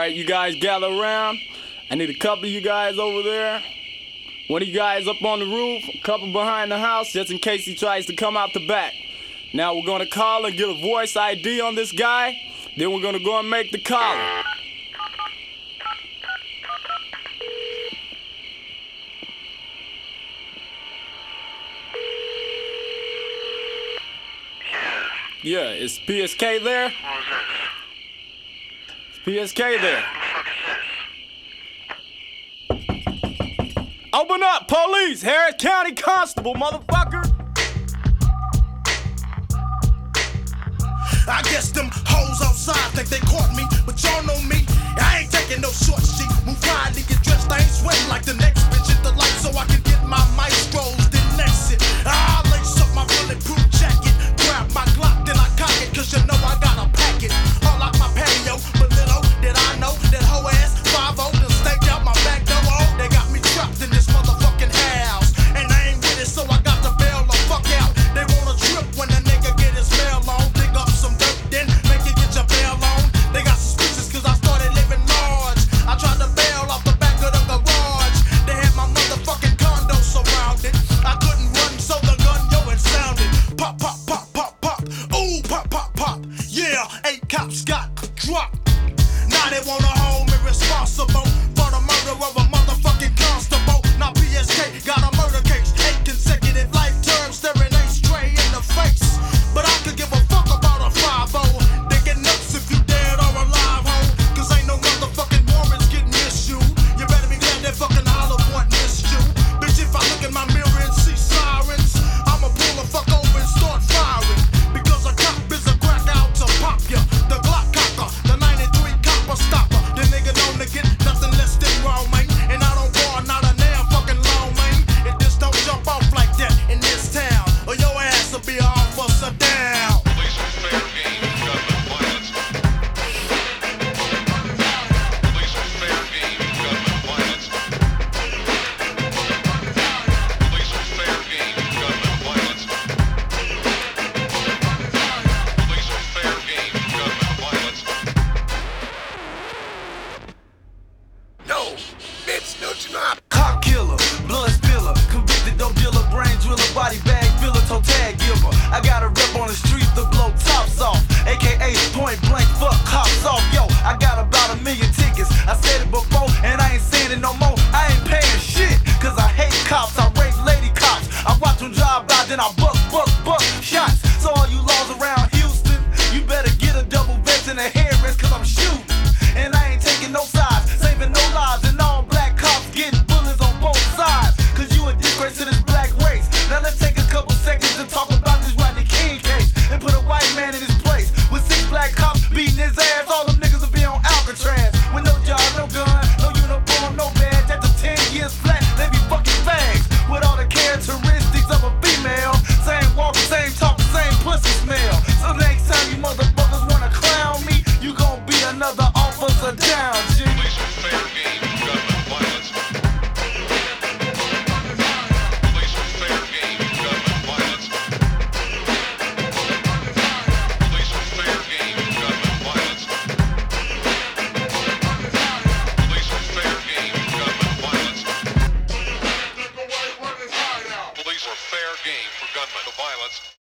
Alright, you guys gather around. I need a couple of you guys over there. One of you guys up on the roof, a couple behind the house, just in case he tries to come out the back. Now we're gonna call and get a voice ID on this guy. Then we're gonna go and make the call. Yeah, is PSK there? What was this? Is PSK there? What the fuck is this? Open up, police! Harris County Constable, motherfucker! I guess them hoes outside think they caught me, but y'all know me. I ain't taking no short shit. Move quietly, get dressed, I ain't sweating like the next bitch at the light so I can get my maestros, then exit. I lace up my bulletproof jacket, grab my Glock, then I cock it, cause you know I got a packet. All out my patio, but little did I know that hoe ass 5-0 done staked out my back door. Oh, they got me trapped in this motherfucking house, and I ain't with it, so I got to bail the fuck out. They wanna trip when a nigga get his mail on, dig up some dirt, then make you get your bail on. They got suspicious cause I started living large. I tried to bail off the back of the garage. They had my motherfucking condo surrounded. I couldn't run, so the gun, yo, it sounded. Pop, pop, pop, pop, pop. Ooh, pop, pop, pop. Yeah, 8 cops got dropped. Now they wanna hold me responsible for the murder of a motherfucking constable. Now PSK got a murder case, 8 consecutive life terms, staring a stray in the face. But I could give a fuck about a 5-0. They get nuts if you dead or alive, ho. Cause ain't no motherfucking warrants getting issued. You better be glad that fucking Olive Point missed you. Bitch, if I look in my mirror and see sirens, I'ma pull the fuck over and start firing. Because a cop is a crack out to pop ya. The Glock cocker, the 93 copper stopper. The nigga known to get nothing less than raw, man. And I don't bar not a damn fucking law, man. It just don't jump off like that in this town, or your ass will be an officer down. Police are fair game, gunman violence. Police are fair game, gunman violence. Police are fair game, gunman violence. Police are fair game, gunman violence. No, bitch, don't you know I Cop killer, blood spiller, convicted dope dealer, brain driller, body bag filler, toe tag giver. I got a rep on the street to blow tops off, aka point blank, fuck cops off. Yo, I got about 1 million tickets. I said it before and I ain't saying it no more. I ain't paying shit, cause I hate cops. I rape lady cops. I watch them drive by, then I buck shots. So all you laws around Houston, you better get a double vest and a headrest, cause I'm shooting. And I ain't taking no sides, saving no lives, and all black cops getting bullets on both sides. Cause you a disgrace to this black race. Now let's take a couple seconds to talk about this Rodney King case and put a white man in his place. With 6 black cops beating his ass, all them niggas will be on Alcatraz. With no job, no gun, no uniform, no badge. After 10 years flat, they be fucking fags. With all the characteristics of a female. Same walk, same talk, same pussy smell. So next time you motherfuckers wanna clown me, you gon' be another officer down, G. Police are fair game, gunman violence. Police are fair game, gunman violence. Police are fair game, gunman violence. Police are fair game, gunman violence. Police are fair game for gunman violence.